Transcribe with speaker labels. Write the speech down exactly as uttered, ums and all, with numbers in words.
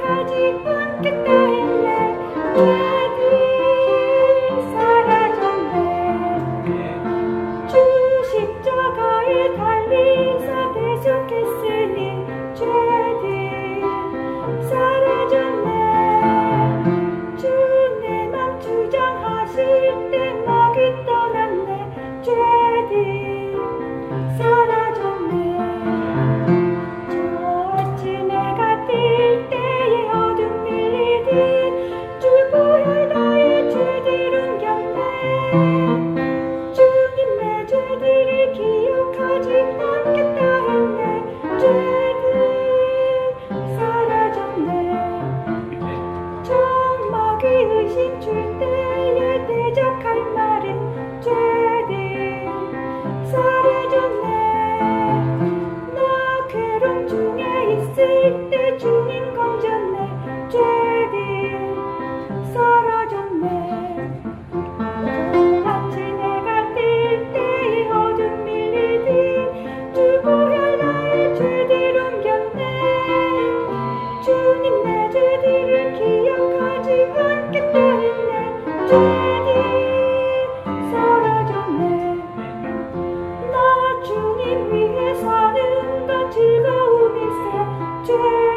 Speaker 1: 기억하지 않겠다 했네. 죄들 사라졌네. 주 십자가에 달리사 대속했으니 죄들 사라졌네. 주 내 맘 주장하실 때 막이 떠났네. 죄들 사라졌네. 저 아침해가 뜰 때에 어둠 밀리듯 주 보혈 나의 죄들 옮겼네. 주님 내 죄들을 기억하지 않겠다 했네. 죄들 사라졌네. 정막이 의심 줄 때에 대적할 말은 죄들 사라졌네. 나 괴로움 중에 있을 때 주님 건졌네. 죄들 사라졌네. 아침 해가 뜰 때에 어둠 밀리듯 주 보혈 나의 죄들 옮겼네. 주님 내 죄들을 기억하지 않겠다 했네. 죄들 사라졌네. 나 주님 위해 사는 건 즐거움일세. 죄